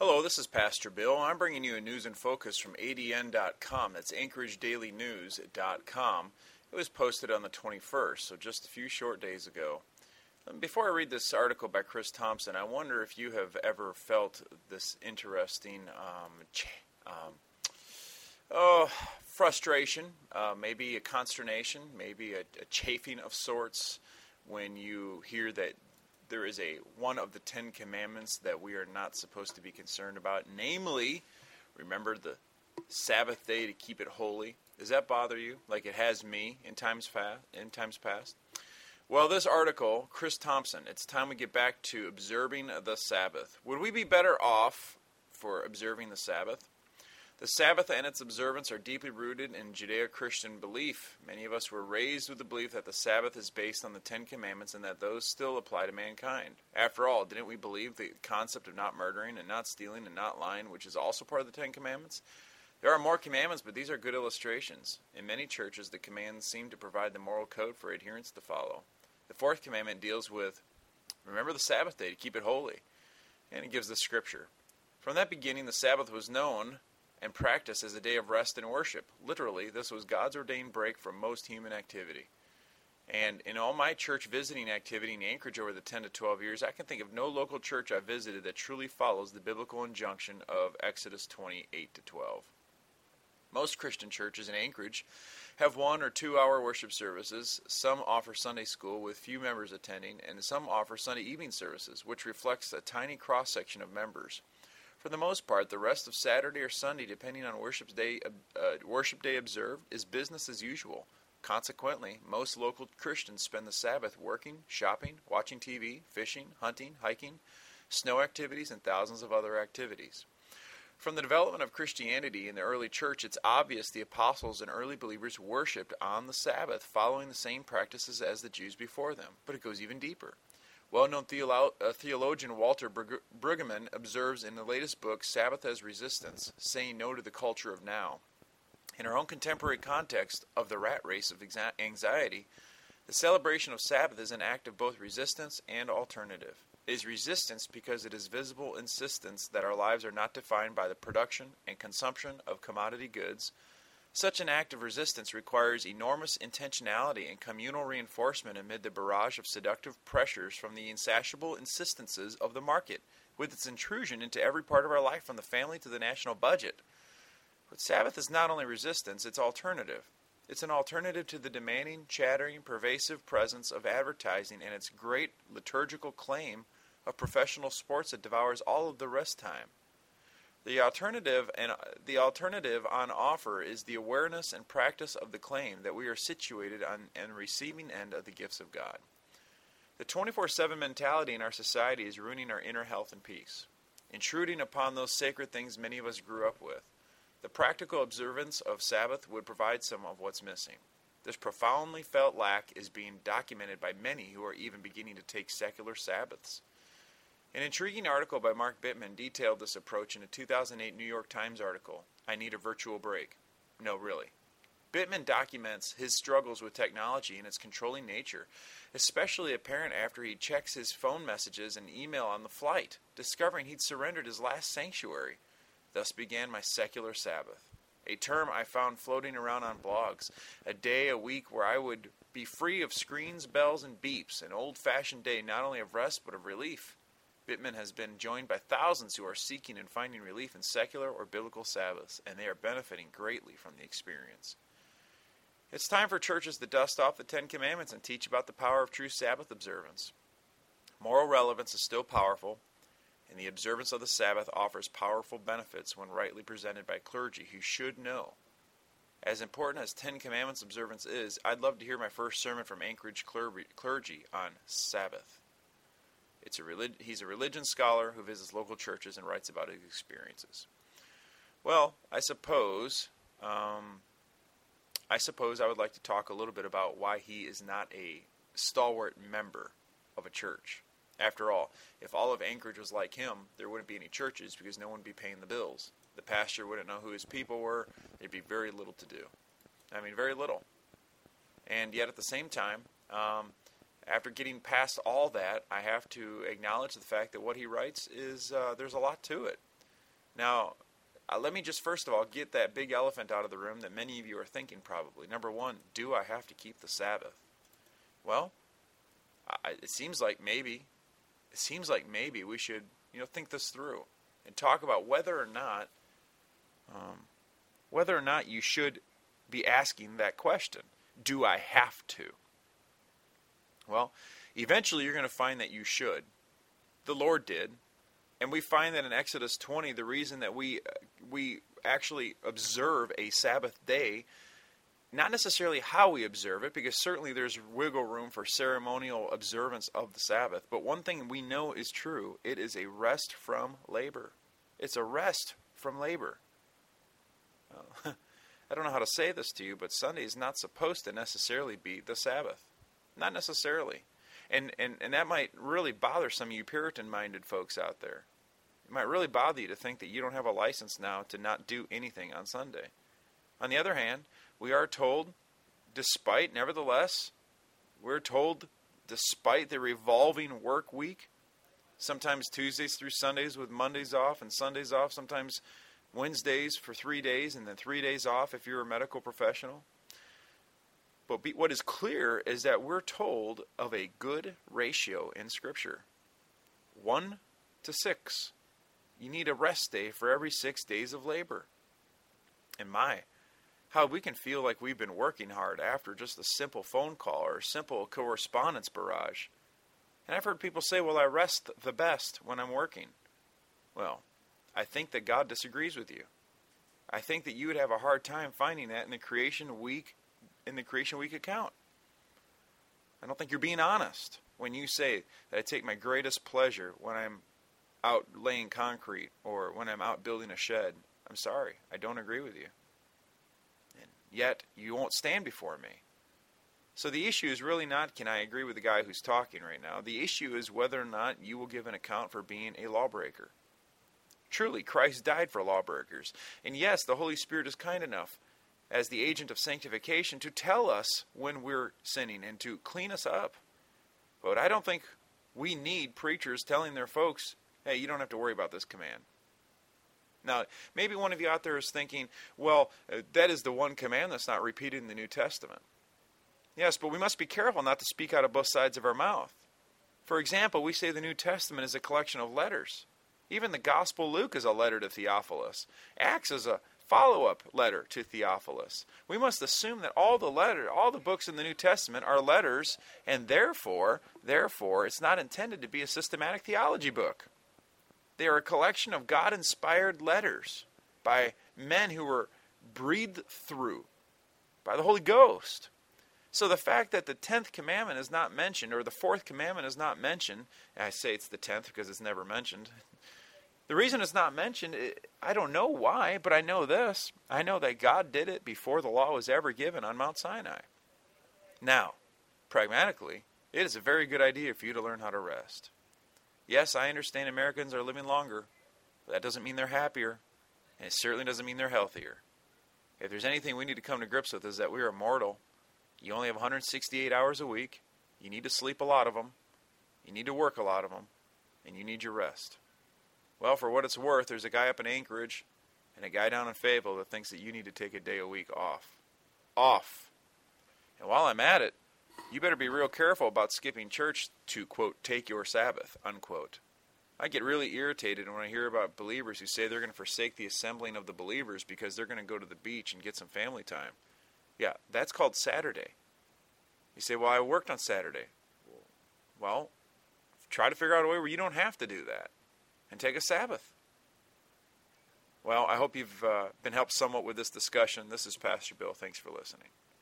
Hello, this is Pastor Bill. I'm bringing you a news in focus from ADN.com. That's AnchorageDailyNews.com. It was posted on the 21st, so just a few short days ago. Before I read this article by Chris Thompson, I wonder if you have ever felt this interesting frustration, maybe a consternation, maybe a chafing of sorts when you hear that there is one of the 10 commandments that we are not supposed to be concerned about, namely, remember the Sabbath day to keep it holy. Does that bother you like it has me in times past? Well, this article, Chris Thompson, it's time we get back to observing the Sabbath. Would we be better off for observing the Sabbath? The Sabbath and its observance are deeply rooted in Judeo-Christian belief. Many of us were raised with the belief that the Sabbath is based on the 10 Commandments and that those still apply to mankind. After all, didn't we believe the concept of not murdering and not stealing and not lying, which is also part of the 10 Commandments? There are more commandments, but these are good illustrations. In many churches, the commands seem to provide the moral code for adherents to follow. The 4th commandment deals with, remember the Sabbath day to keep it holy, and it gives the scripture. From that beginning, the Sabbath was known and practiced as a day of rest and worship. Literally, this was God's ordained break from most human activity. And in all my church visiting activity in Anchorage over the 10 to 12 years, I can think of no local church I've visited that truly follows the biblical injunction of Exodus 28 to 12. Most Christian churches in Anchorage have 1 or 2 hour worship services. Some offer Sunday school with few members attending, and some offer Sunday evening services, which reflects a tiny cross-section of members. For the most part, the rest of Saturday or Sunday, depending on worship day observed, is business as usual. Consequently, most local Christians spend the Sabbath working, shopping, watching TV, fishing, hunting, hiking, snow activities, and thousands of other activities. From the development of Christianity in the early church, it's obvious the apostles and early believers worshipped on the Sabbath, following the same practices as the Jews before them. But it goes even deeper. Well-known theologian Walter Brueggemann observes in the latest book, Sabbath as Resistance, Saying No to the Culture of Now. In our own contemporary context of the rat race of anxiety, the celebration of Sabbath is an act of both resistance and alternative. It is resistance because it is visible insistence that our lives are not defined by the production and consumption of commodity goods. Such an act of resistance requires enormous intentionality and communal reinforcement amid the barrage of seductive pressures from the insatiable insistences of the market, with its intrusion into every part of our life from the family to the national budget. But Sabbath is not only resistance, it's alternative. It's an alternative to the demanding, chattering, pervasive presence of advertising and its great liturgical claim of professional sports that devours all of the rest time. The alternative on offer is the awareness and practice of the claim that we are situated on the receiving end of the gifts of God. The 24/7 mentality in our society is ruining our inner health and peace, intruding upon those sacred things many of us grew up with. The practical observance of Sabbath would provide some of what's missing. This profoundly felt lack is being documented by many who are even beginning to take secular Sabbaths. An intriguing article by Mark Bittman detailed this approach in a 2008 New York Times article, I Need a Virtual Break. No, really. Bittman documents his struggles with technology and its controlling nature, especially apparent after he checks his phone messages and email on the flight, discovering he'd surrendered his last sanctuary. Thus began my secular Sabbath, a term I found floating around on blogs, a day a week where I would be free of screens, bells, and beeps, an old-fashioned day not only of rest but of relief. Bittman has been joined by thousands who are seeking and finding relief in secular or biblical Sabbaths, and they are benefiting greatly from the experience. It's time for churches to dust off the 10 Commandments and teach about the power of true Sabbath observance. Moral relevance is still powerful, and the observance of the Sabbath offers powerful benefits when rightly presented by clergy who should know. As important as 10 Commandments observance is, I'd love to hear my first sermon from Anchorage clergy on Sabbath. He's a religion scholar who visits local churches and writes about his experiences. Well, I suppose I would like to talk a little bit about why he is not a stalwart member of a church. After all, if all of Anchorage was like him, there wouldn't be any churches because no one would be paying the bills. The pastor wouldn't know who his people were. There'd be very little to do. I mean, very little. And yet at the same time, after getting past all that, I have to acknowledge the fact that what he writes is, there's a lot to it. Now, let me just first of all get that big elephant out of the room that many of you are thinking probably. Number one, do I have to keep the Sabbath? Well, it seems like maybe we should, think this through and talk about whether or not you should be asking that question. Do I have to? Well, eventually you're going to find that you should. The Lord did. And we find that in Exodus 20, the reason that we actually observe a Sabbath day, not necessarily how we observe it, because certainly there's wiggle room for ceremonial observance of the Sabbath. But one thing we know is true. It is a rest from labor. It's a rest from labor. I don't know how to say this to you, but Sunday is not supposed to necessarily be the Sabbath. Not necessarily. And that might really bother some of you Puritan-minded folks out there. It might really bother you to think that you don't have a license now to not do anything on Sunday. On the other hand, we are told, despite the revolving work week, sometimes Tuesdays through Sundays with Mondays off and Sundays off, sometimes Wednesdays for 3 days and then 3 days off if you're a medical professional. But what is clear is that we're told of a good ratio in Scripture. 1 to 6. You need a rest day for every 6 days of labor. And how we can feel like we've been working hard after just a simple phone call or a simple correspondence barrage. And I've heard people say, well, I rest the best when I'm working. Well, I think that God disagrees with you. I think that you would have a hard time finding that in the creation week account. I don't think you're being honest when you say that I take my greatest pleasure when I'm out laying concrete or when I'm out building a shed. I'm sorry, I don't agree with you. And yet, you won't stand before me. So the issue is really not, can I agree with the guy who's talking right now? The issue is whether or not you will give an account for being a lawbreaker. Truly, Christ died for lawbreakers. And yes, the Holy Spirit is kind enough as the agent of sanctification to tell us when we're sinning and to clean us up. But I don't think we need preachers telling their folks, hey, you don't have to worry about this command. Now, maybe one of you out there is thinking, well, that is the one command that's not repeated in the New Testament. Yes, but we must be careful not to speak out of both sides of our mouth. For example, we say the New Testament is a collection of letters. Even the Gospel Luke is a letter to Theophilus. Acts is a follow-up letter to Theophilus. We must assume that all the books in the New Testament are letters, and therefore, it's not intended to be a systematic theology book. They are a collection of God-inspired letters by men who were breathed through by the Holy Ghost. So the fact that the 10th commandment is not mentioned, or the 4th commandment is not mentioned, and I say it's the 10th because it's never mentioned. The reason it's not mentioned, I don't know why, but I know this. I know that God did it before the law was ever given on Mount Sinai. Now, pragmatically, it is a very good idea for you to learn how to rest. Yes, I understand Americans are living longer, but that doesn't mean they're happier, and it certainly doesn't mean they're healthier. If there's anything we need to come to grips with is that we are mortal. You only have 168 hours a week. You need to sleep a lot of them. You need to work a lot of them. And you need your rest. Well, for what it's worth, there's a guy up in Anchorage and a guy down in Fayetteville that thinks that you need to take a day a week off. Off. And while I'm at it, you better be real careful about skipping church to, quote, take your Sabbath, unquote. I get really irritated when I hear about believers who say they're going to forsake the assembling of the believers because they're going to go to the beach and get some family time. Yeah, that's called Saturday. You say, well, I worked on Saturday. Well, try to figure out a way where you don't have to do that and take a Sabbath. Well, I hope you've been helped somewhat with this discussion. This is Pastor Bill. Thanks for listening.